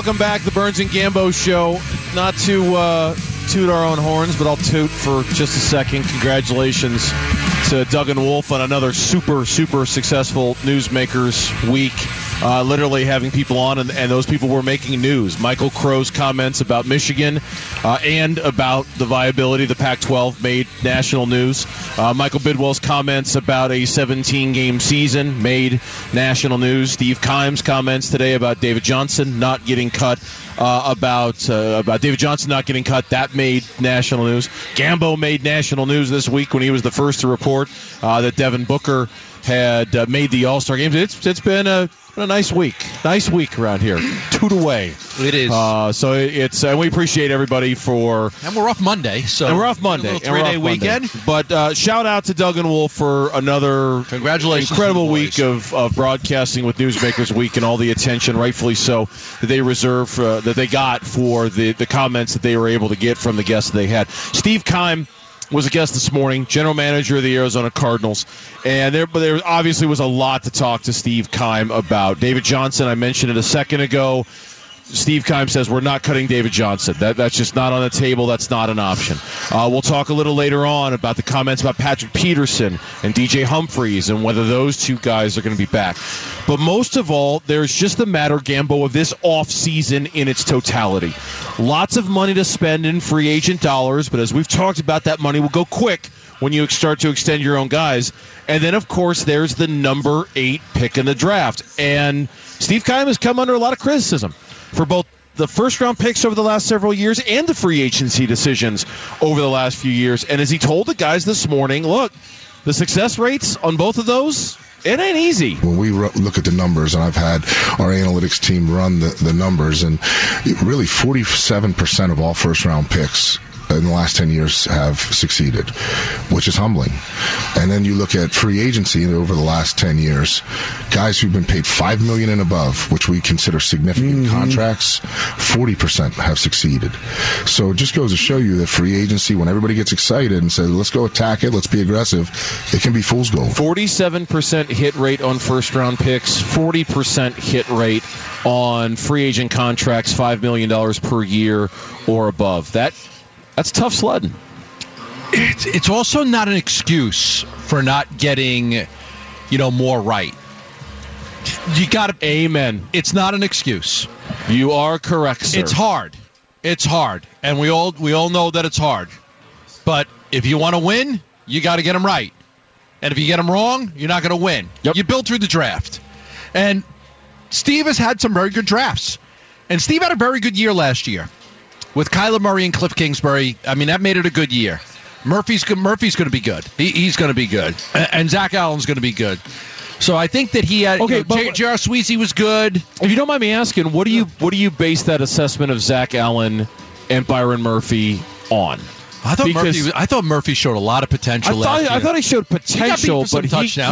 welcome back. The Burns and Gambo Show. Not to toot our own horns, but I'll toot for just a second. Congratulations to Doug and Wolf on another super, super successful Newsmakers week. Literally having people on, and those people were making news. Michael Crow's comments about Michigan and about the viability of the Pac-12 made national news. Michael Bidwell's comments about a 17-game season made national news. Steve Keim's comments today about David Johnson not getting cut. About David Johnson not getting cut, that made national news. Gambo made national news this week when he was the first to report that Devin Booker had made the All-Star games. It's been a nice week around here. Toot away. It is. So it's and we appreciate everybody for. And we're off Monday, so and we're off Monday. A little 3-day weekend. But shout out to Doug and Wolf for another incredible week of broadcasting with Newsmakers Week and all the attention, rightfully so, that they reserve that they got for the comments that they were able to get from the guests that they had. Steve Keim was a guest this morning, general manager of the Arizona Cardinals, and there obviously was a lot to talk to Steve Keim about. David Johnson, I mentioned it a second ago. Steve Keim says we're not cutting David Johnson. That's just not on the table. That's not an option. We'll talk a little later on about the comments about Patrick Peterson and DJ Humphries and whether those two guys are going to be back. But most of all, there's just the matter, Gambo, of this offseason in its totality. Lots of money to spend in free agent dollars, but as we've talked about, that money will go quick when you start to extend your own guys. And then, of course, there's the number 8 pick in the draft. And Steve Keim has come under a lot of criticism for both the first-round picks over the last several years and the free agency decisions over the last few years. And as he told the guys this morning, look, the success rates on both of those, it ain't easy. When we look at the numbers, and I've had our analytics team run the numbers, and really 47% of all first-round picks in the last 10 years have succeeded, which is humbling. And then you look at free agency over the last 10 years, guys who've been paid $5 million and above, which we consider significant contracts, 40% have succeeded. So it just goes to show you that free agency, when everybody gets excited and says, let's go attack it, let's be aggressive, it can be fool's gold. 47% hit rate on first-round picks, 40% hit rate on free agent contracts, $5 million per year or above. That's tough sledding. It's also not an excuse for not getting, more right. You got to. Amen. It's not an excuse. You are correct, sir. It's hard. It's hard, and we all know that it's hard. But if you want to win, you got to get them right. And if you get them wrong, you're not going to win. Yep. You build through the draft. And Steve has had some very good drafts. And Steve had a very good year last year. With Kyler Murray and Cliff Kingsbury, I mean, that made it a good year. Murphy's going to be good. He's going to be good. And Zach Allen's going to be good. So I think that he had. Okay, J.R. Sweezy was good. If you don't mind me asking, what do you base that assessment of Zach Allen and Byron Murphy on? I thought Murphy showed a lot of potential last year. I thought he showed potential, but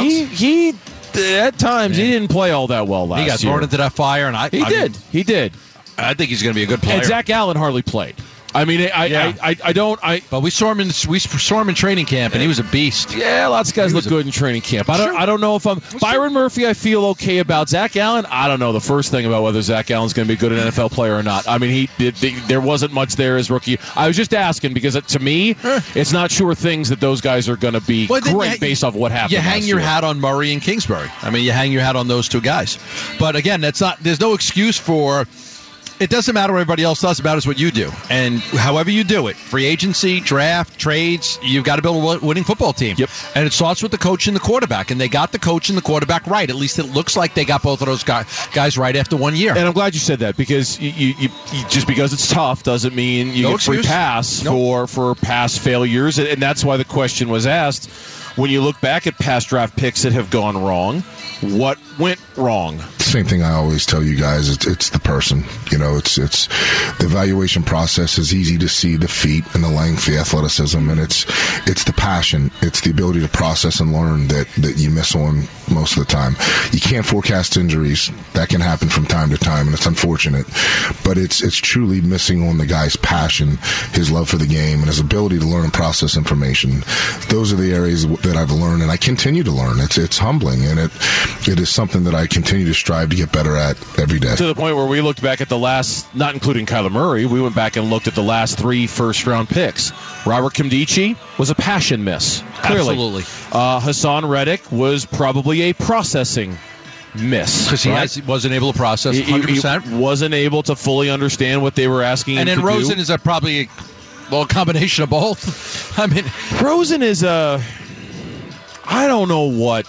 he at times he didn't play all that well last year. He got thrown into that fire, and he did. I think he's going to be a good player. And Zach Allen hardly played. I mean, But we saw him in training camp, and he was a beast. Yeah, lots of guys look good in training camp. I don't know if Byron Murphy. I feel okay about. Zach Allen, I don't know the first thing about whether Zach Allen's going to be good an NFL player or not. I mean, there wasn't much there as rookie. I was just asking because to me, it's not sure things that those guys are going to be great based off what happened. You hang your hat on Murray and Kingsbury. I mean, you hang your hat on those two guys. But again, there's no excuse for. It doesn't matter what everybody else does. It matters what you do. And however you do it, free agency, draft, trades, you've got to build a winning football team. Yep. And it starts with the coach and the quarterback. And they got the coach and the quarterback right. At least it looks like they got both of those guys right after 1 year. And I'm glad you said that because you just because it's tough doesn't mean you get free pass for past failures. And that's why the question was asked. When you look back at past draft picks that have gone wrong, what went wrong? Same thing I always tell you guys. It's the person. It's the evaluation process is easy to see the feet and the length, the athleticism, and it's the passion. It's the ability to process and learn that you miss on most of the time. You can't forecast injuries. That can happen from time to time, and it's unfortunate. But it's truly missing on the guy's passion, his love for the game, and his ability to learn and process information. Those are the areas that I've learned, and I continue to learn. It's humbling, and it is something that I continue to strive to get better at every day. To the point where we looked back at the last, not including Kyler Murray, we went back and looked at the last 3 first-round picks. Robert Nkemdiche was a passion miss, clearly. Absolutely. Hassan Reddick was probably a processing miss. Because he wasn't able to process 100%. He wasn't able to fully understand what they were asking him to do. And then Rosen is probably a combination of both. I mean, Rosen is I don't know what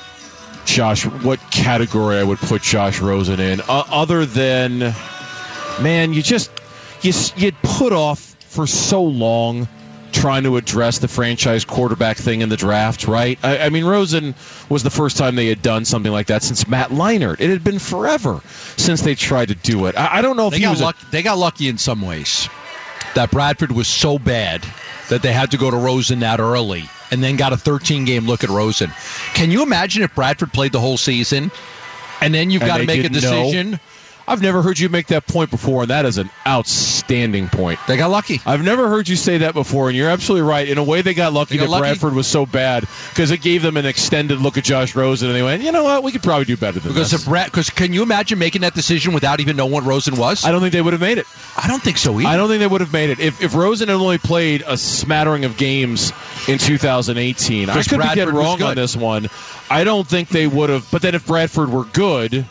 category I would put Josh Rosen in, other than, man, you put off for so long trying to address the franchise quarterback thing in the draft, right? I mean, Rosen was the first time they had done something like that since Matt Leinart. It had been forever since they tried to do it. I don't know if they got lucky in some ways that Bradford was so bad that they had to go to Rosen that early and then got a 13-game look at Rosen. Can you imagine if Bradford played the whole season and then you've got to make a decision? I've never heard you make that point before, and that is an outstanding point. They got lucky. I've never heard you say that before, and you're absolutely right. In a way, they got lucky that Bradford was so bad because it gave them an extended look at Josh Rosen, and they went, you know what, we could probably do better than this. Because can you imagine making that decision without even knowing what Rosen was? I don't think they would have made it. I don't think so either. I don't think they would have made it. If Rosen had only played a smattering of games in 2018, I could be getting wrong on this one. I don't think they would have. But then if Bradford were good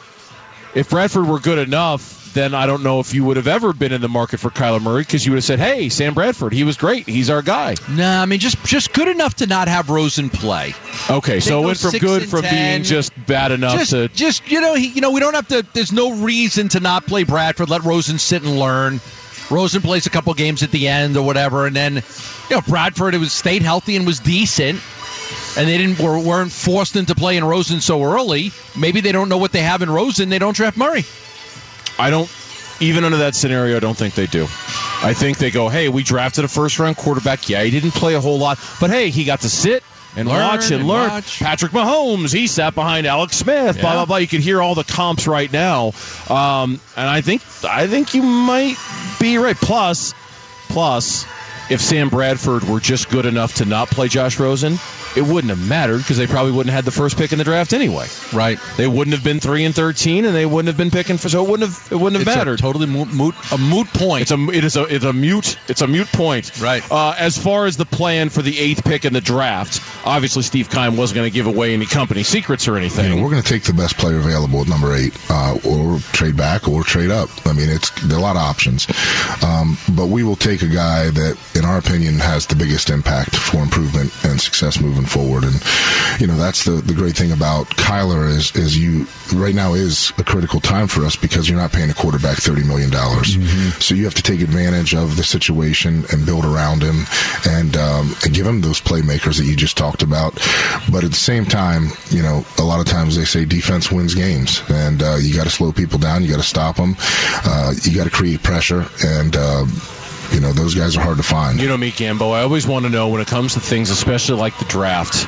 enough, then I don't know if you would have ever been in the market for Kyler Murray, because you would have said, hey, Sam Bradford, he was great. He's our guy. Nah, I mean, just good enough to not have Rosen play. Okay, so it went from good from being just bad enough to... we don't have to... There's no reason to not play Bradford. Let Rosen sit and learn. Rosen plays a couple games at the end or whatever, and then Bradford stayed healthy and was decent. And they weren't forced into playing Rosen so early. Maybe they don't know what they have in Rosen. They don't draft Murray. Even under that scenario, I don't think they do. I think they go, hey, we drafted a first-round quarterback. Yeah, he didn't play a whole lot. But, hey, he got to sit and watch and learn. Patrick Mahomes, he sat behind Alex Smith, blah, blah, blah. You can hear all the comps right now. And I think you might be right. Plus, if Sam Bradford were just good enough to not play Josh Rosen, it wouldn't have mattered because they probably wouldn't have had the first pick in the draft anyway. Right. They wouldn't have been 3-13, and they wouldn't have been picking so it wouldn't have mattered. It's a totally moot point. It's a mute point. Right. As far as the plan for the 8th pick in the draft, obviously Steve Keim wasn't going to give away any company secrets or anything. We're going to take the best player available at number 8, or trade back or trade up. I mean, there are a lot of options, but we will take a guy that, in our opinion, has the biggest impact for improvement and success moving forward. And that's the great thing about Kyler is right now is a critical time for us because you're not paying a quarterback $30 million. Mm-hmm. So you have to take advantage of the situation and build around him and give him those playmakers that you just talked about. But at the same time, a lot of times they say defense wins games, and you got to slow people down, you got to stop them, you got to create pressure, and those guys are hard to find. You know me, Gambo. I always want to know when it comes to things, especially like the draft,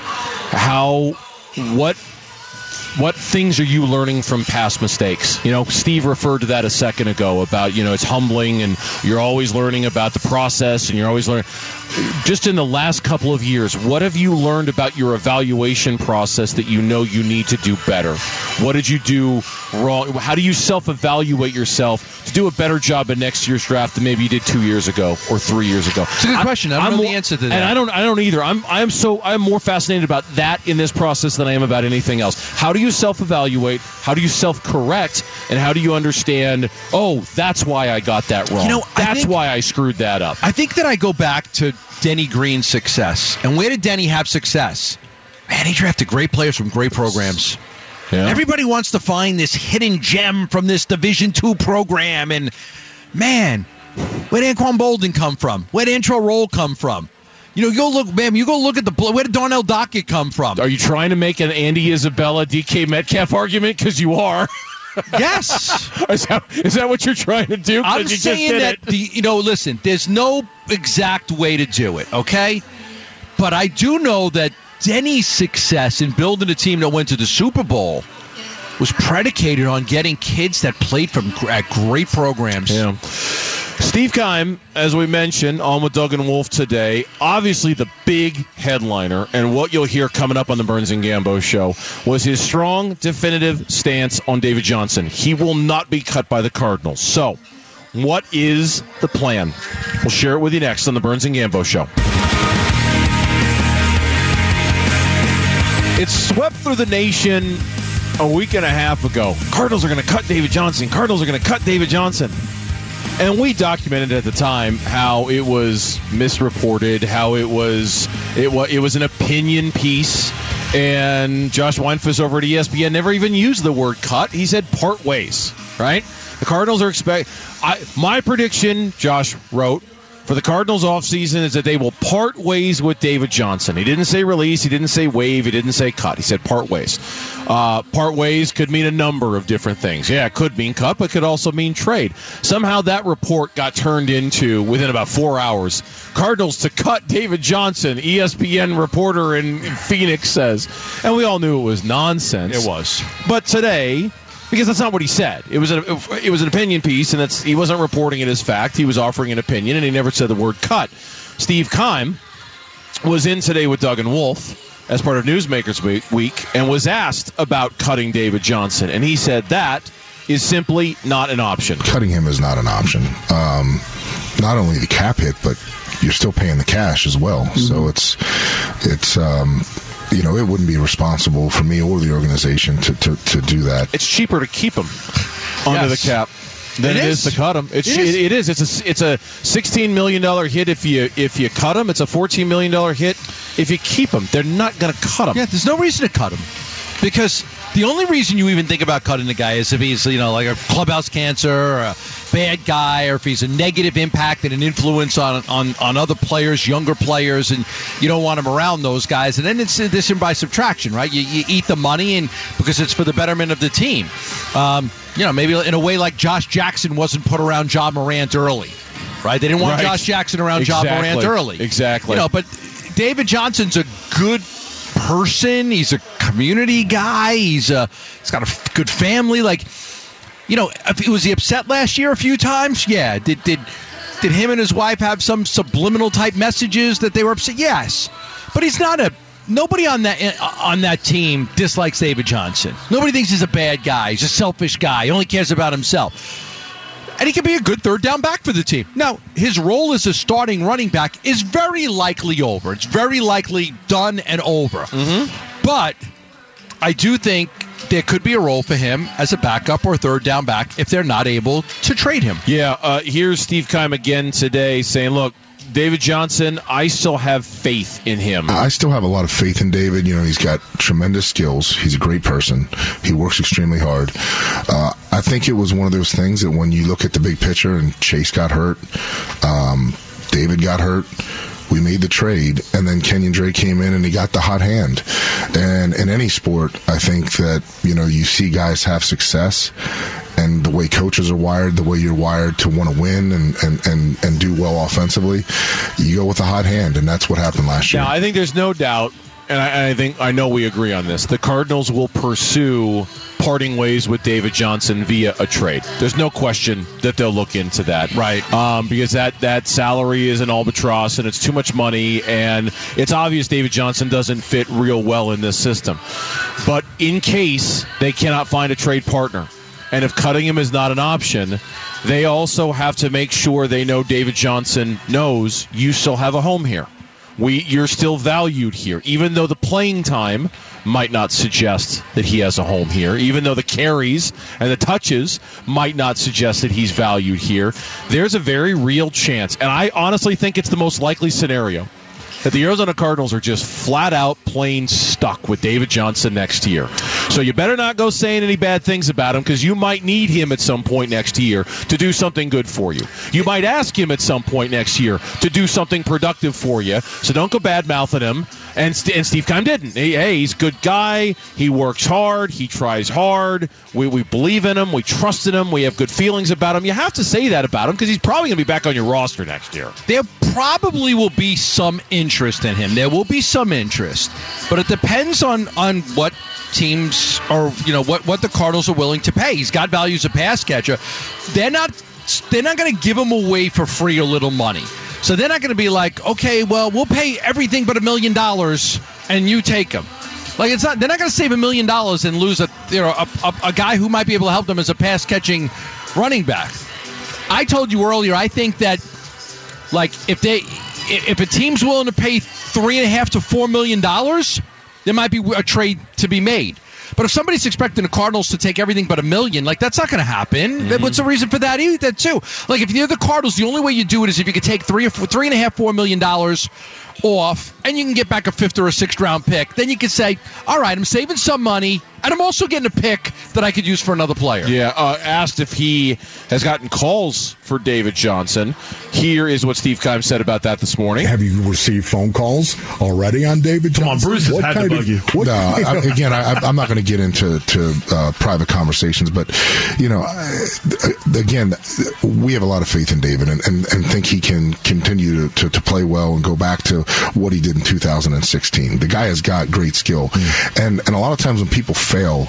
what things are you learning from past mistakes? Steve referred to that a second ago about, it's humbling and you're always learning about the process and you're always learning. Just in the last couple of years, what have you learned about your evaluation process that you need to do better? What did you do wrong? How do you self-evaluate yourself to do a better job in next year's draft than maybe you did 2 years ago or 3 years ago? It's a good question. I don't know the answer to that. And I don't either. I'm more fascinated about that in this process than I am about anything else. How do you self-evaluate? How do you self-correct? And how do you understand, that's why I got that wrong. That's why I screwed that up. I think that I go back to Denny Green's success. And where did Denny have success? Man, he drafted great players from great programs. Yeah. Everybody wants to find this hidden gem from this Division II program. And, man, where did Anquan Bolden come from? Where did Antro Roll come from? You go look at where did Darnell Dockett come from? Are you trying to make an Andy Isabella, DK Metcalf argument? Because you are. Yes. Is that what you're trying to do? I'm saying that, listen, there's no exact way to do it, okay? But I do know that Denny's success in building a team that went to the Super Bowl was predicated on getting kids that played at great programs. Yeah. Steve Keim, as we mentioned, on with Doug and Wolf today, obviously the big headliner, and what you'll hear coming up on the Burns and Gambo show, was his strong, definitive stance on David Johnson. He will not be cut by the Cardinals. So, what is the plan? We'll share it with you next on the Burns and Gambo show. It swept through the nation a week and a half ago. Cardinals are going to cut David Johnson. Cardinals are going to cut David Johnson. And we documented at the time how it was misreported, how it was an opinion piece, and Josh Weinfuss over at ESPN never even used the word cut. He said part ways, right? The Cardinals are my prediction, Josh wrote, for the Cardinals offseason is that they will part ways with David Johnson. He didn't say release. He didn't say waive. He didn't say cut. He said part ways. Part ways could mean a number of different things. Yeah, it could mean cut, but it could also mean trade. Somehow that report got turned into, within about 4 hours, Cardinals to cut David Johnson, ESPN reporter in Phoenix says. And we all knew it was nonsense. It was. But today, because that's not what he said. It was an opinion piece, and he wasn't reporting it as fact. He was offering an opinion, and he never said the word cut. Steve Keim was in today with Doug and Wolf as part of Newsmakers Week and was asked about cutting David Johnson, and he said that is simply not an option. Cutting him is not an option. Not only the cap hit, but you're still paying the cash as well. Mm-hmm. So it wouldn't be responsible for me or the organization to do that. It's cheaper to keep him under the cap than it is to cut him. It is. It's a $16 million hit if you cut him. It's a $14 million hit if you keep him. They're not going to cut him. Yeah, there's no reason to cut him. Because the only reason you even think about cutting the guy is if he's, like a clubhouse cancer or a bad guy, or if he's a negative impact and an influence on other players, younger players, and you don't want him around those guys. And then it's addition by subtraction, right? You eat the money and because it's for the betterment of the team. Maybe in a way like Josh Jackson wasn't put around Ja Morant early, right? They didn't want Josh Jackson around Ja Morant early. Exactly. But David Johnson's a good person. He's a community guy. He's got a good family. Was he upset last year a few times? Yeah. Did him and his wife have some subliminal type messages that they were upset? Yes. But he's not nobody on that team dislikes David Johnson. Nobody thinks he's a bad guy. He's a selfish guy. He only cares about himself. And he can be a good third down back for the team. Now, his role as a starting running back is very likely over. It's very likely done and over. Mm-hmm. But I do think there could be a role for him as a backup or third down back if they're not able to trade him. Yeah, here's Steve Keim again today saying, look, David Johnson, I still have faith in him. I still have a lot of faith in David. He's got tremendous skills. He's a great person. He works extremely hard. I think it was one of those things that when you look at the big picture and Chase got hurt, David got hurt, we made the trade, and then Kenyon Drake came in and he got the hot hand. And in any sport, I think that, you see guys have success, and the way coaches are wired, the way you're wired to want to win and do well offensively, you go with the hot hand, and that's what happened last year. Now, I think there's no doubt, and I know we agree on this, the Cardinals will pursue parting ways with David Johnson via a trade. There's no question that they'll look into that. Right. Because that salary is an albatross and it's too much money, and it's obvious David Johnson doesn't fit real well in this system. But in case they cannot find a trade partner, and if cutting him is not an option, they also have to make sure they know David Johnson knows you still have a home here. You're still valued here, even though the playing time might not suggest that he has a home here, even though the carries and the touches might not suggest that he's valued here. There's a very real chance, and I honestly think it's the most likely scenario, that the Arizona Cardinals are just flat out plain stuck with David Johnson next year. So you better not go saying any bad things about him, because you might need him at some point next year to do something good for you. You might ask him at some point next year to do something productive for you. So don't go bad-mouthing him. And Steve Keim didn't. He's a good guy. He works hard. He tries hard. We believe in him. We trust in him. We have good feelings about him. You have to say that about him, because he's probably going to be back on your roster next year. There probably will be some interest in him. There will be some interest. But it depends on what teams or what the Cardinals are willing to pay. He's got value as a pass catcher. They're not going to give him away for free or little money. So they're not going to be like, okay, well, we'll pay everything but $1 million and you take him. Like, it's not. They're not going to save $1 million and lose a guy who might be able to help them as a pass catching running back. I told you earlier, I think that, like, if a team's willing to pay $3.5 to $4 million, there might be a trade to be made. But if somebody's expecting the Cardinals to take everything but $1 million, like, that's not going to happen. Mm-hmm. What's the reason for that too? Like, if you're the Cardinals, the only way you do it is if you could take $3.5 $4 million off, and you can get back a 5th or a 6th round pick. Then you can say, all right, I'm saving some money, and I'm also getting a pick that I could use for another player. Yeah, asked if he has gotten calls for David Johnson. Here is what Steve Keim said about that this morning. Have you received phone calls already on David Johnson? Come on, Bruce has had to bug you. I'm not going to get into private conversations, but, again, we have a lot of faith in David and think he can continue to play well and go back to what he did in 2016. The guy has got great skill. And a lot of times when people fail,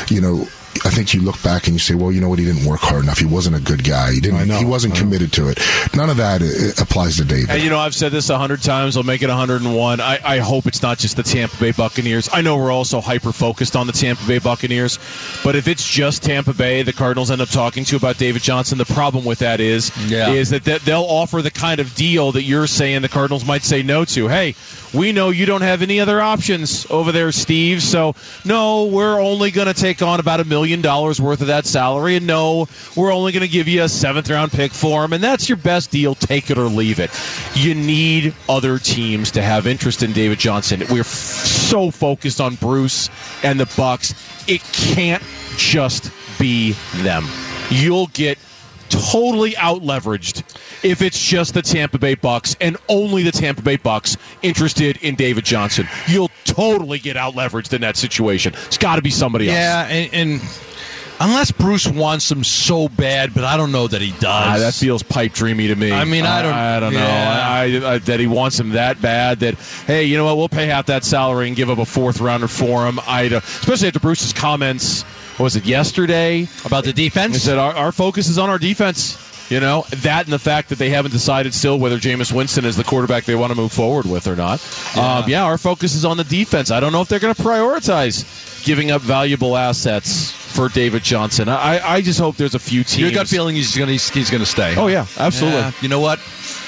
I think you look back and you say, well, you know what, he didn't work hard enough. He wasn't a good guy. He wasn't committed to it. None of that applies to David. And, I've said this 100 times. I'll make it 101. I hope it's not just the Tampa Bay Buccaneers. I know we're also hyper-focused on the Tampa Bay Buccaneers, but if it's just Tampa Bay the Cardinals end up talking to about David Johnson, the problem with that is that they'll offer the kind of deal that you're saying the Cardinals might say no to. Hey, we know you don't have any other options over there, Steve, so no, we're only going to take on about $1 million worth of that salary, and no, we're only going to give you a 7th round pick for him, and that's your best deal. Take it or leave it. You need other teams to have interest in David Johnson. We're so focused on Bruce and the Bucs. It can't just be them. You'll get totally out-leveraged if it's just the Tampa Bay Bucs and only the Tampa Bay Bucs interested in David Johnson. You'll totally get out-leveraged in that situation. It's got to be somebody else. Yeah, and unless Bruce wants him so bad, but I don't know that he does. That feels pipe dreamy to me. I mean, I don't know. I that he wants him that bad that, hey, you know what, we'll pay half that salary and give up a 4th rounder for him. Especially after Bruce's comments, what was it, yesterday? About the defense? He said our focus is on our defense. That and the fact that they haven't decided still whether Jameis Winston is the quarterback they want to move forward with or not. Our focus is on the defense. I don't know if they're going to prioritize giving up valuable assets for David Johnson. I just hope there's a few teams. Your gut feeling he's going to stay. Oh, yeah, absolutely. Yeah, you know what?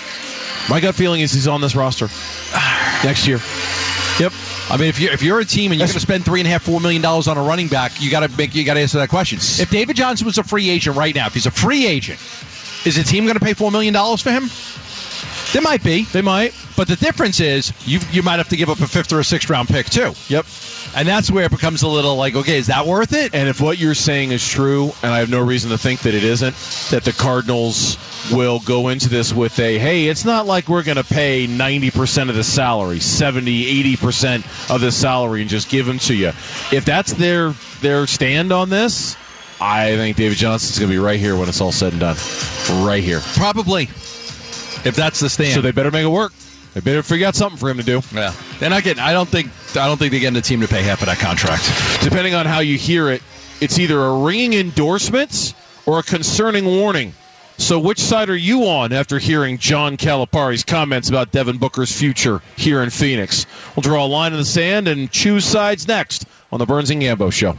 My gut feeling is he's on this roster next year. Yep. I mean, if you're a team and you're going to spend $3.5 $4 million on a running back, you got to answer that question. If David Johnson was a free agent right now, if he's a free agent, is the team going to pay $4 million for him? There might be. They might. But the difference is you might have to give up a 5th or a 6th round pick too. Yep. And that's where it becomes a little like, okay, is that worth it? And if what you're saying is true, and I have no reason to think that it isn't, that the Cardinals will go into this with hey, it's not like we're going to pay 90% of the salary, 70, 80% of the salary and just give them to you. If that's their stand on this, I think David Johnson's going to be right here when it's all said and done. Right here. Probably. If that's the stand. So they better make it work. They better figure out something for him to do. Yeah. They're not getting. I don't think they're getting the team to pay half of that contract. Depending on how you hear it, it's either a ringing endorsement or a concerning warning. So which side are you on after hearing John Calipari's comments about Devin Booker's future here in Phoenix? We'll draw a line in the sand and choose sides next on the Burns and Gambo Show.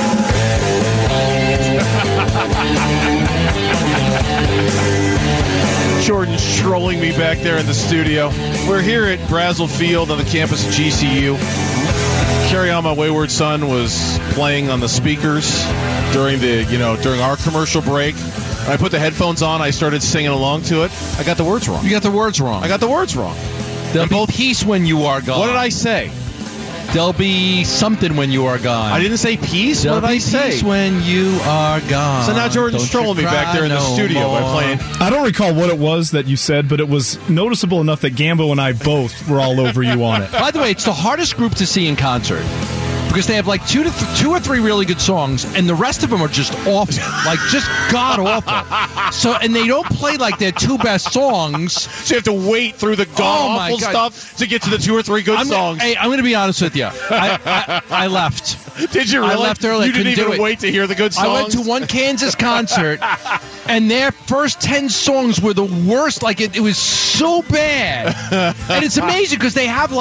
Jordan strolling me back there in the studio. We're here at Brazel Field on the campus of GCU. Carry On My Wayward Son was playing on the speakers during our commercial break. When I put the headphones on, I started singing along to it. I got the words wrong. You got the words wrong. I got the words wrong. There'll be peace when you are gone. What did I say? There'll be something when you are gone. I didn't say peace. There'll What did I be say? peace when you are gone. So now Jordan's trolling me back there in the studio by playing. I don't recall what it was that you said, but it was noticeable enough that Gambo and I both were all over you on it. By the way, it's the hardest group to see in concert because they have like two or three really good songs, and the rest of them are just awful, like just god awful. So, and they don't play like their two best songs. So you have to wait through the god awful stuff to get to the 2 or 3 good songs. Hey, I'm going to be honest with you. I left. Did you really? I left early. You didn't Couldn't even wait to hear the good songs? I went to one Kansas concert, and their first 10 songs were the worst. Like, it was so bad. And it's amazing because they have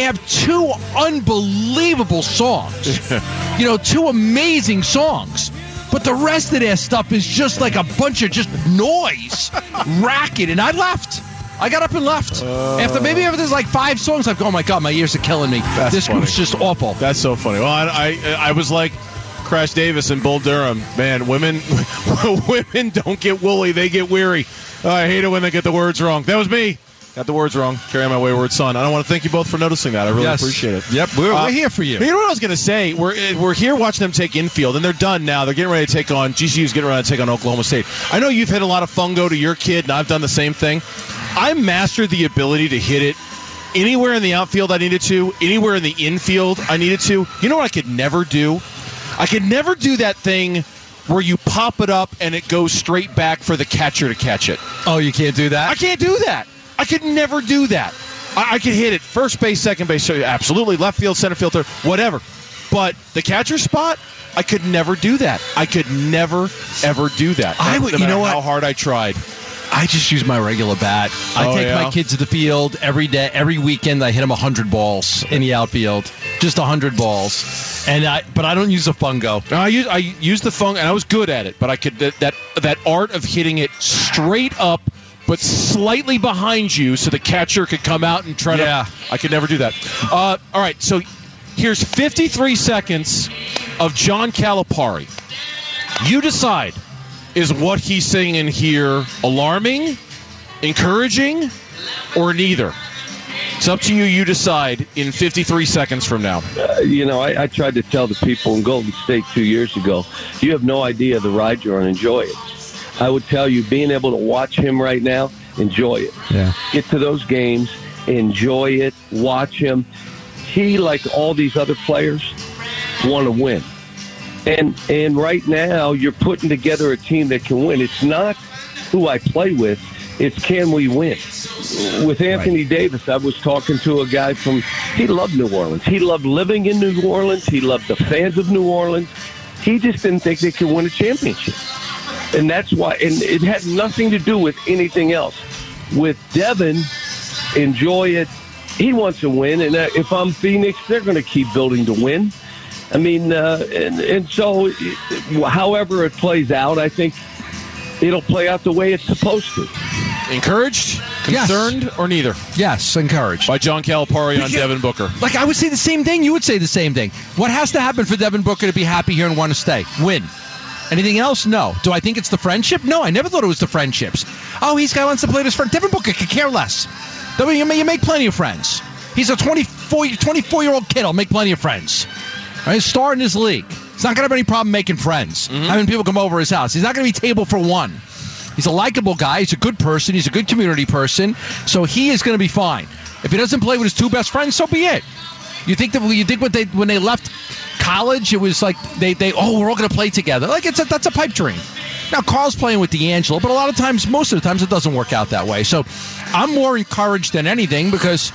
2 unbelievable songs. Two amazing songs. But the rest of their stuff is just like a bunch of just noise, racket. And I left. I got up and left. After there's like 5 songs, I've gone, oh my God, my ears are killing me. This group's just awful. That's so funny. Well, I was like Crash Davis and Bull Durham. Man, women don't get woolly, they get weary. I hate it when they get the words wrong. That was me. Got the words wrong. Carry on my wayward son. I want to thank you both for noticing that. I really appreciate it. Yep, we're here for you. You know what I was going to say? We're here watching them take infield, and they're done now. They're getting ready to take on GCU's getting ready to take on Oklahoma State. I know you've hit a lot of fungo to your kid, and I've done the same thing. I mastered the ability to hit it anywhere in the outfield I needed to, anywhere in the infield I needed to. You know what I could never do? I could never do that thing where you pop it up and it goes straight back for the catcher to catch it. Oh, you can't do that? I can't do that. I could never do that. I could hit it first base, second base, absolutely, left field, center field, third, whatever. But the catcher spot, I could never do that. I could never, ever do that. No matter how hard I tried. I just use my regular bat. I take my kids to the field every day, every weekend. I hit them 100 balls in the outfield, just 100 balls. But I don't use a fungo. No, I use the fungo, and I was good at it. But I could that art of hitting it straight up, but slightly behind you, so the catcher could come out and try to. I could never do that. All right, so here's 53 seconds of John Calipari. You decide. Is what he's saying in here alarming, encouraging, or neither? It's up to you. You decide in 53 seconds from now. I tried to tell the people in Golden State 2 years ago, you have no idea the ride you're on. Enjoy it. I would tell you, being able to watch him right now, enjoy it. Yeah. Get to those games, enjoy it, watch him. He, like all these other players, want to win. And right now, you're putting together a team that can win. It's not who I play with. It's can we win. With Anthony Davis, I was talking to a guy he loved New Orleans. He loved living in New Orleans. He loved the fans of New Orleans. He just didn't think they could win a championship. And that's why, and it had nothing to do with anything else. With Devin, enjoy it. He wants to win. And if I'm Phoenix, they're going to keep building to win. I mean, and so however it plays out, I think it'll play out the way it's supposed to. Encouraged, concerned, or neither? Yes, encouraged. By John Calipari on Devin Booker. Like, I would say the same thing. You would say the same thing. What has to happen for Devin Booker to be happy here and want to stay? Win. Anything else? No. Do I think it's the friendship? No, I never thought it was the friendships. Oh, he's guy wants to play with his friend. Devin Booker could care less. You make plenty of friends. He's a 24-year-old kid. I'll make plenty of friends. Right, star in his league. He's not going to have any problem making friends, having people come over his house. He's not going to be table for one. He's a likable guy. He's a good person. He's a good community person. So he is going to be fine. If he doesn't play with his 2 best friends, so be it. You think when they left college, it was like we're all going to play together. Like that's a pipe dream. Now Carl's playing with D'Angelo, but most of the times, it doesn't work out that way. So I'm more encouraged than anything because.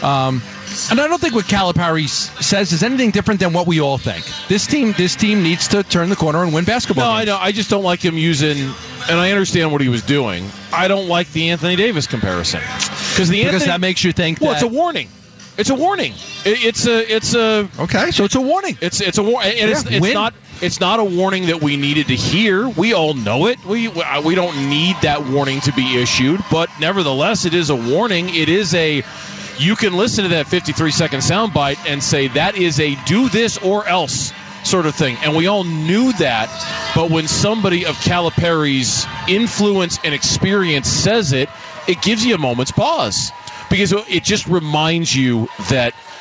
And I don't think what Calipari says is anything different than what we all think. This team needs to turn the corner and win basketball games. I know. I just don't like him using, and I understand what he was doing. I don't like the Anthony Davis comparison because that makes you think. Well, it's a warning. It's a warning. It's a. Okay, so it's a warning. It's a warning. It's not a warning that we needed to hear. We all know it. We don't need that warning to be issued, but nevertheless, it is a warning. It is a. You can listen to that 53-second soundbite and say that is a do this or else sort of thing. And we all knew that, but when somebody of Calipari's influence and experience says it, it gives you a moment's pause. Because it just reminds you that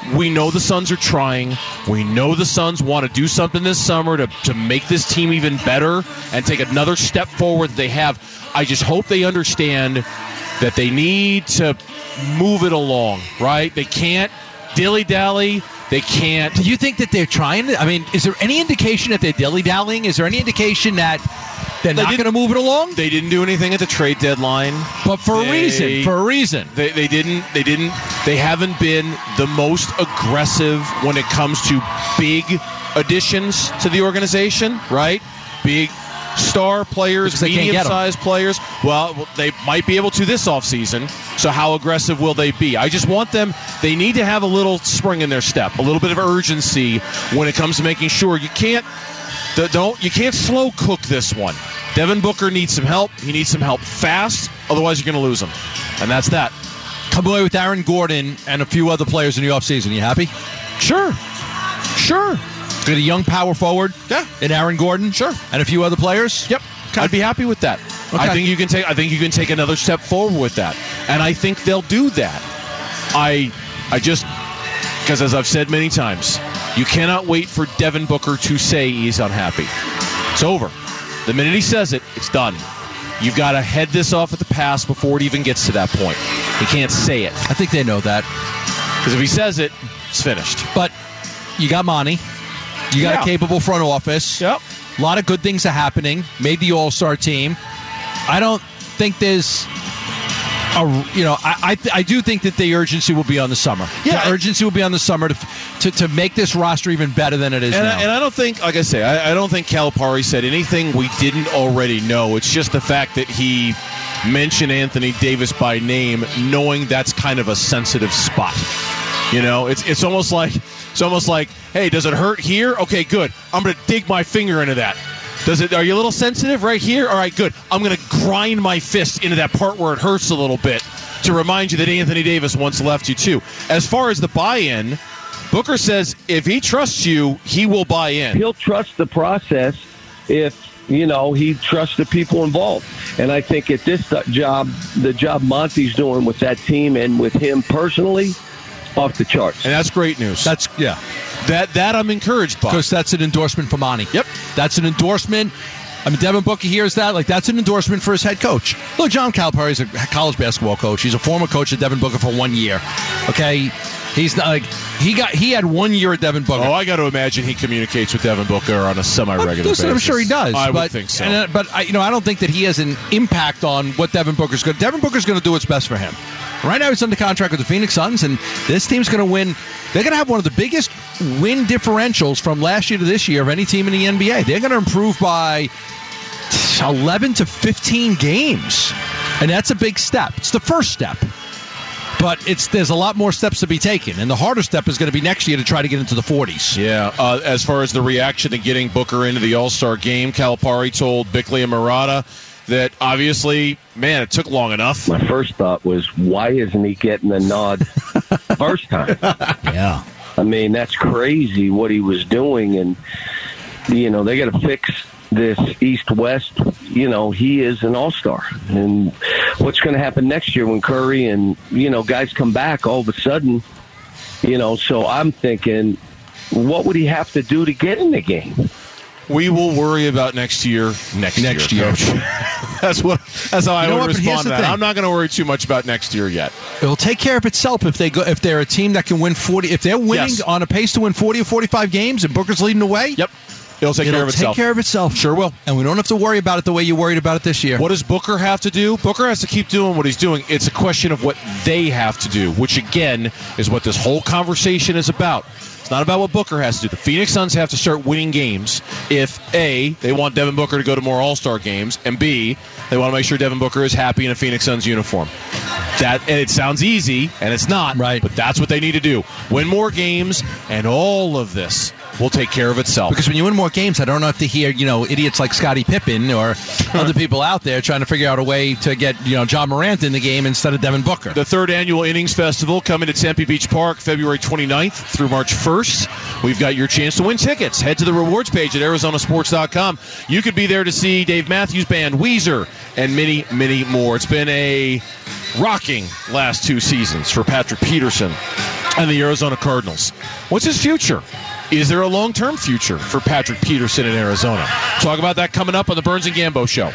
we know the Suns are trying. We know the Suns want to do something this summer to make this team even better and take another step forward that they have. I just hope they understand that they need to move it along, right? They can't dilly-dally. They can't. Do you think that they're trying to? I mean, is there any indication that they're dilly-dallying? Is there any indication that they're not going to move it along? They didn't do anything at the trade deadline. But for a reason. They didn't. They haven't been the most aggressive when it comes to big additions to the organization, right? Big star players, medium-sized players. Well, they might be able to this offseason, so how aggressive will they be? I just want them, they need to have a little spring in their step, a little bit of urgency when it comes to making sure you can't slow cook this one. Devin Booker needs some help. He needs some help fast, otherwise you're going to lose him. And that's that. Come away with Aaron Gordon and a few other players in the offseason. You happy? Sure. Get a young power forward. Yeah. And Aaron Gordon. Sure. And a few other players. Yep. Okay. I'd be happy with that. Okay. I think you can take another step forward with that. And I think they'll do that. I just, because as I've said many times, you cannot wait for Devin Booker to say he's unhappy. It's over. The minute he says it, it's done. You've got to head this off at the pass before it even gets to that point. He can't say it. I think they know that. Because if he says it, it's finished. But you got Monty. You got a capable front office. Yep. A lot of good things are happening. Made the All-Star team. I don't think there's I do think that the urgency will be on the summer. Yeah. The urgency will be on the summer to make this roster even better than it is now. And I don't think, like I say, I don't think Calipari said anything we didn't already know. It's just the fact that he mentioned Anthony Davis by name, knowing that's kind of a sensitive spot. You know, it's almost like, hey, does it hurt here? Okay, good. I'm going to dig my finger into that. Are you a little sensitive right here? All right, good. I'm going to grind my fist into that part where it hurts a little bit to remind you that Anthony Davis once left you too. As far as the buy-in, Booker says if he trusts you, he will buy in. He'll trust the process if, he trusts the people involved. And I think at this job, the job Monty's doing with that team and with him personally, off the charts. And that's great news. That I'm encouraged by. Because that's an endorsement for Monty. Yep. That's an endorsement. I mean, Devin Booker hears that. Like, that's an endorsement for his head coach. Look, John Calipari is a college basketball coach. He's a former coach of Devin Booker for 1 year. Okay? He's not like he had 1 year at Devin Booker. Oh, I got to imagine he communicates with Devin Booker on a semi-regular basis. I'm sure he does. I would think so. But I don't think that he has an impact on what Devin Booker's going to do. Devin Booker's going to do what's best for him. Right now he's under contract with the Phoenix Suns, and this team's going to win. They're going to have one of the biggest win differentials from last year to this year of any team in the NBA. They're going to improve by 11 to 15 games, and that's a big step. It's the first step. But there's a lot more steps to be taken, and the harder step is going to be next year to try to get into the 40s. Yeah, as far as the reaction to getting Booker into the All-Star game, Calipari told Bickley and Murata that obviously, man, it took long enough. My first thought was, why isn't he getting the nod first time? Yeah. I mean, that's crazy what he was doing, and, they got to fix this East-West. He is an all-star. And what's going to happen next year when Curry and, guys come back all of a sudden, so I'm thinking, what would he have to do to get in the game? We will worry about next year. Next year. That's how I would respond to that. I'm not going to worry too much about next year yet. It'll take care of itself if they're a team that can win 40. If they're winning on a pace to win 40 or 45 games and Booker's leading the way. Yep. It'll take care of itself. Sure will. And we don't have to worry about it the way you worried about it this year. What does Booker have to do? Booker has to keep doing what he's doing. It's a question of what they have to do, which, again, is what this whole conversation is about. It's not about what Booker has to do. The Phoenix Suns have to start winning games if, A, they want Devin Booker to go to more All-Star games, and B, they want to make sure Devin Booker is happy in a Phoenix Suns uniform. And it sounds easy, and it's not, right? But that's what they need to do. Win more games, and all of this will take care of itself. Because when you win more games, I don't have to hear, idiots like Scottie Pippen or other people out there trying to figure out a way to get, John Morant in the game instead of Devin Booker. The third annual Innings Festival coming to Tempe Beach Park February 29th through March 1st. We've got your chance to win tickets. Head to the rewards page at ArizonaSports.com. You could be there to see Dave Matthews Band, Weezer, and many, many more. It's been a rocking last 2 seasons for Patrick Peterson and the Arizona Cardinals. What's his future? Is there a long-term future for Patrick Peterson in Arizona? Talk about that coming up on the Burns and Gambo Show.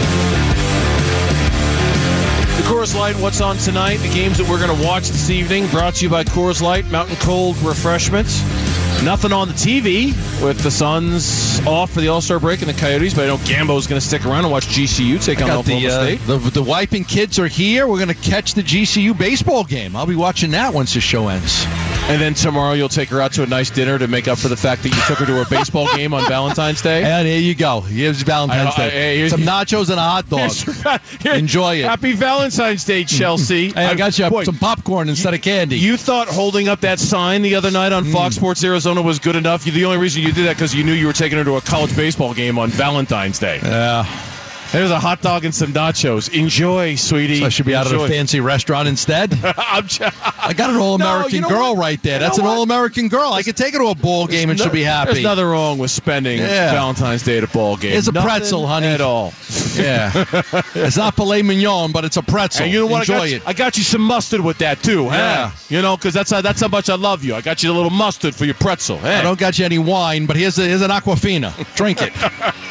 The Coors Light, what's on tonight? The games that we're going to watch this evening, brought to you by Coors Light, Mountain Cold Refreshments. Nothing on the TV with the Suns off for the All-Star break and the Coyotes, but I know Gambo's going to stick around and watch GCU take on Oklahoma State. The wife and kids are here. We're going to catch the GCU baseball game. I'll be watching that once the show ends. And then tomorrow you'll take her out to a nice dinner to make up for the fact that you took her to a baseball game on Valentine's Day. And here you go. Here's Valentine's Day. Some nachos and a hot dog. Enjoy it. Happy Valentine's Day, Chelsea. Hey, I got you some popcorn instead of candy. You thought holding up that sign the other night on Fox Sports Arizona was good enough. The only reason you did that because you knew you were taking her to a college baseball game on Valentine's Day. Yeah. There's a hot dog and some nachos. Enjoy, sweetie. So I should be out at a fancy restaurant instead. I got an all-American girl right there. That's an all-American girl. I could take her to a ball game and she'll be happy. There's nothing wrong with spending Valentine's Day at a ball game. It's a pretzel, honey. At all. Yeah. It's not filet mignon, but it's a pretzel. And you know what? Enjoy it. I got you some mustard with that, too. Yeah. Because that's how much I love you. I got you a little mustard for your pretzel. I don't got you any wine, but here's an Aquafina. Drink it.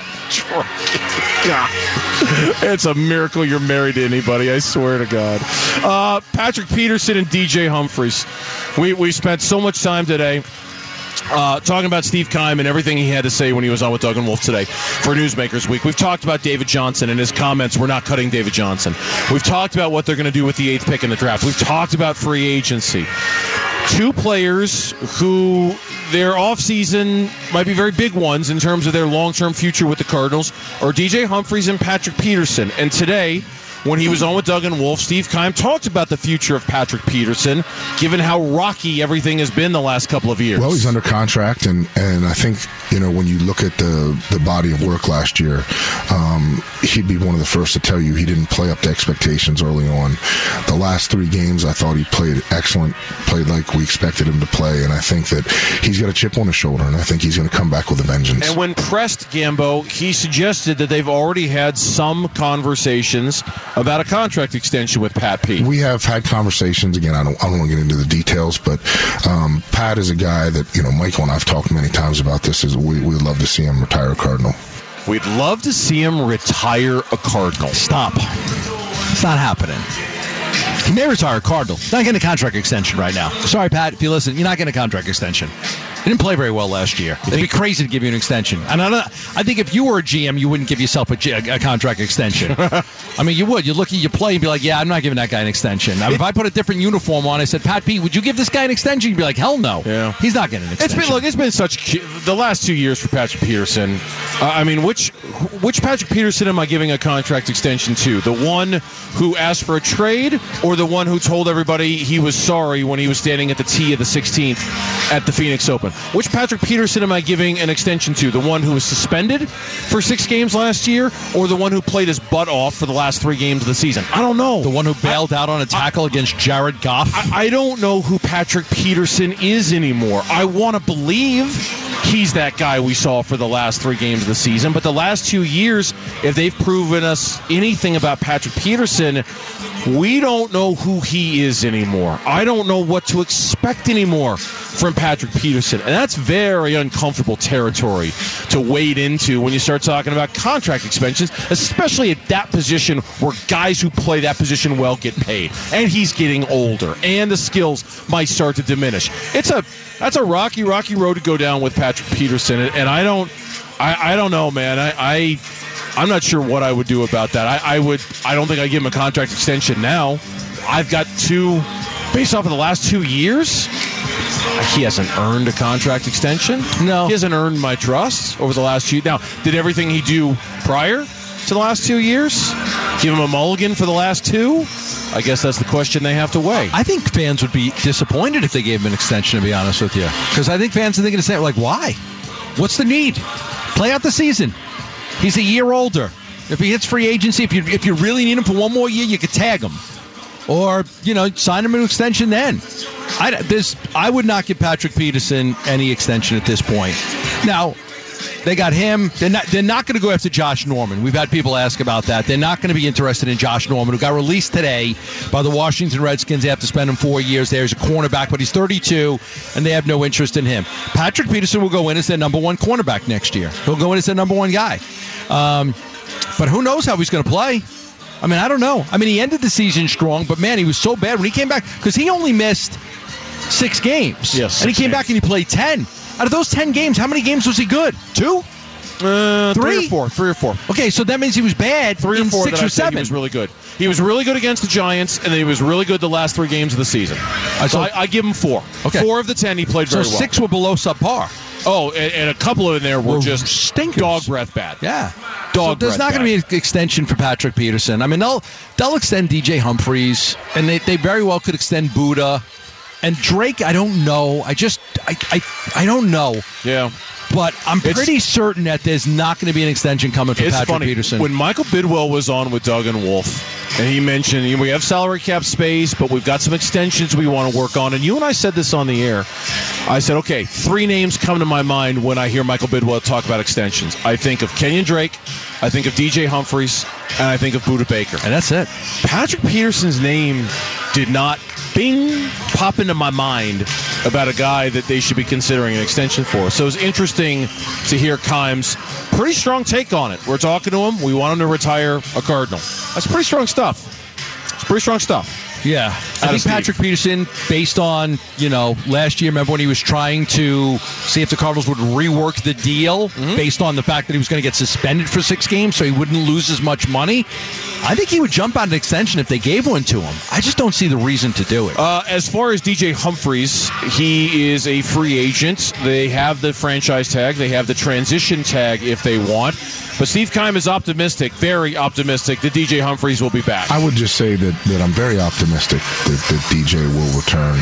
God. It's a miracle you're married to anybody, I swear to God. Patrick Peterson and DJ Humphries. We spent so much time today talking about Steve Keim and everything he had to say when he was on with Doug and Wolf today for Newsmakers Week. We've talked about David Johnson and his comments. We're not cutting David Johnson. We've talked about what they're going to do with the 8th pick in the draft. We've talked about free agency. Two players who their offseason might be very big ones in terms of their long-term future with the Cardinals are DJ Humphries and Patrick Peterson. And today, when he was on with Doug and Wolf, Steve Keim talked about the future of Patrick Peterson, given how rocky everything has been the last couple of years. Well, he's under contract, and I think, when you look at the body of work last year, he'd be one of the first to tell you he didn't play up to expectations early on. The last 3 games, I thought he played excellent, played like we expected him to play, and I think that he's got a chip on his shoulder, and I think he's going to come back with a vengeance. And when pressed, Gambo, he suggested that they've already had some conversations about a contract extension with Pat P. We have had conversations. Again, I don't want to get into the details, but Pat is a guy that, Michael and I have talked many times about this. We'd love to see him retire a Cardinal. We'd love to see him retire a Cardinal. Stop. It's not happening. He may retire a Cardinal. He's not getting a contract extension right now. Sorry, Pat, if you listen, you're not getting a contract extension. He didn't play very well last year. It'd be crazy to give you an extension. And I think if you were a GM, you wouldn't give yourself a contract extension. I mean, you would. You'd look at your play and be like, yeah, I'm not giving that guy an extension. Now, if I put a different uniform on, I said, Pat P, would you give this guy an extension? You'd be like, hell no. Yeah. He's not getting an extension. It's been such the last 2 years for Patrick Peterson. Which Patrick Peterson am I giving a contract extension to? The one who asked for a trade, or the one who told everybody he was sorry when he was standing at the tee of the 16th at the Phoenix Open? Which Patrick Peterson am I giving an extension to? The one who was suspended for 6 games last year, or the one who played his butt off for the last 3 games of the season? I don't know. The one who bailed out on a tackle against Jared Goff? I don't know who Patrick Peterson is anymore. I want to believe he's that guy we saw for the last 3 games of the season, but the last 2 years, if they've proven us anything about Patrick Peterson, we don't know who he is anymore. I don't know what to expect anymore from Patrick Peterson, and that's very uncomfortable territory to wade into when you start talking about contract extensions, especially at that position where guys who play that position well get paid, and he's getting older, and the skills might start to diminish. That's a rocky road to go down with Patrick Peterson, and I don't know, man. I'm not sure what I would do about that. I don't think I'd give him a contract extension now. I've got 2, based off of the last 2 years, he hasn't earned a contract extension. No. He hasn't earned my trust over the last 2 years. Now, did everything he do prior to the last 2 years give him a mulligan for the last 2? I guess that's the question they have to weigh. I think fans would be disappointed if they gave him an extension, to be honest with you. Because I think fans are thinking the same, like, why? What's the need? Play out the season. He's a year older. If he hits free agency, if you really need him for 1 more year, you could tag him. Or, sign him an extension then. I would not give Patrick Peterson any extension at this point. Now, They got him. They're not going to go after Josh Norman. We've had people ask about that. They're not going to be interested in Josh Norman, who got released today by the Washington Redskins. They have to spend him 4 years there. He's a cornerback, but he's 32, and they have no interest in him. Patrick Peterson will go in as their number one cornerback next year. He'll go in as their number one guy. But who knows how he's going to play? I mean, I don't know. I mean, he ended the season strong, but, man, he was so bad when he came back because he only missed 6 games. Yes, and he came back and he played 10. Out of those 10 games, how many games was he good? 2? 3 or 4. Okay, so that means he was bad 3 or 4 6 that or 7. He was really good. He was really good against the Giants, and then he was really good the last 3 games of the season. So I give him 4. Okay. 4 of the 10 he played very well. So 6 were below subpar. Oh, and a couple of them there were just stinkers. Dog breath bad. Yeah. So there's not going to be an extension for Patrick Peterson. I mean, they'll extend DJ Humphries, and they very well could extend Buddha. And Drake, I don't know. I don't know. Yeah. But I'm pretty certain that there's not going to be an extension coming for Patrick Peterson. When Michael Bidwell was on with Doug and Wolf, and he mentioned we have salary cap space, but we've got some extensions we want to work on. And you and I said this on the air. I said, okay, 3 names come to my mind when I hear Michael Bidwell talk about extensions. I think of Kenyon Drake, I think of DJ Humphries, and I think of Budda Baker. And that's it. Patrick Peterson's name did not pop into my mind about a guy that they should be considering an extension for. So it was interesting to hear Kimes' pretty strong take on it. We're talking to him. We want him to retire a Cardinal. That's pretty strong stuff. It's pretty strong stuff. Yeah. I think Patrick Peterson, based on, last year, remember when he was trying to see if the Cardinals would rework the deal based on the fact that he was going to get suspended for 6 games so he wouldn't lose as much money? I think he would jump on an extension if they gave one to him. I just don't see the reason to do it. As far as DJ Humphries, he is a free agent. They have the franchise tag. They have the transition tag if they want. But Steve Keim is optimistic, very optimistic, that DJ Humphries will be back. I would just say that I'm very optimistic that DJ will return,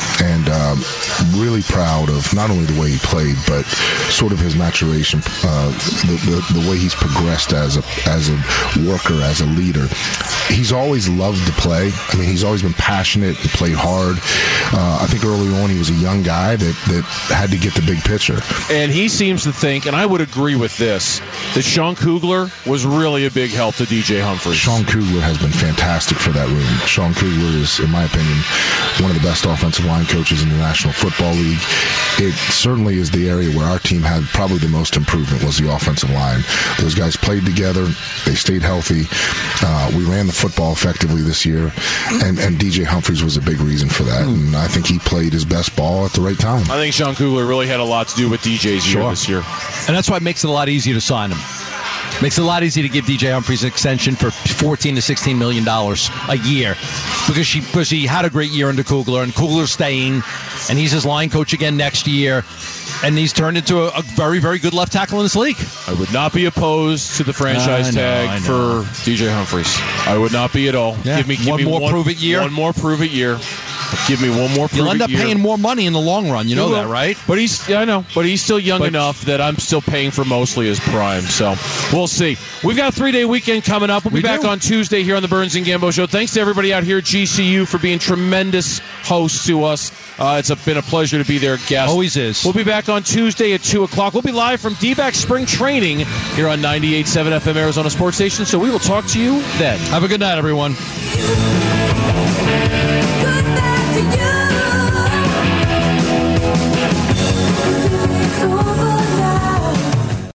and really proud of not only the way he played, but sort of his maturation, the way he's progressed as a worker, as a leader. He's always loved to play. I mean, he's always been passionate and played hard. I think early on he was a young guy that had to get the big picture. And he seems to think, and I would agree with this, that Sean Kugler was really a big help to DJ Humphries. Sean Kugler has been fantastic for that room. Sean Kugler is, in my opinion, one of the best offensive line coaches in the National Football League. It certainly is the area where our team had probably the most improvement was the offensive line. Those guys played together. They stayed healthy. We ran the football effectively this year, and DJ Humphries was a big reason for that. And I think he played his best ball at the right time. I think Sean Kugler really had a lot to do with DJ's year this year. And that's why it makes it a lot easier to sign him. Makes it a lot easier to give DJ Humphries an extension for $14 to $16 million a year because he had a great year under Kugler, and Kugler's staying, and he's his line coach again next year, and he's turned into a very, very good left tackle in this league. I would not be opposed to the franchise tag for DJ Humphries. I would not be at all. Yeah. Give me one more prove-it year. One more prove-it year. Give me one more prove-it year. You'll end up paying more money in the long run. You know that, right? But I know. But he's still young enough that I'm still paying for mostly his prime. So we'll see. We've got a 3-day weekend coming up. We'll be back on Tuesday here on the Burns and Gambo Show. Thanks to everybody out here at GCU for being tremendous hosts to us. It's been a pleasure to be their guest. Always is. We'll be back on Tuesday at 2 o'clock. We'll be live from D-back Spring Training here on 98.7 FM Arizona Sports Station. So we will talk to you then. Have a good night, everyone. Good night to you.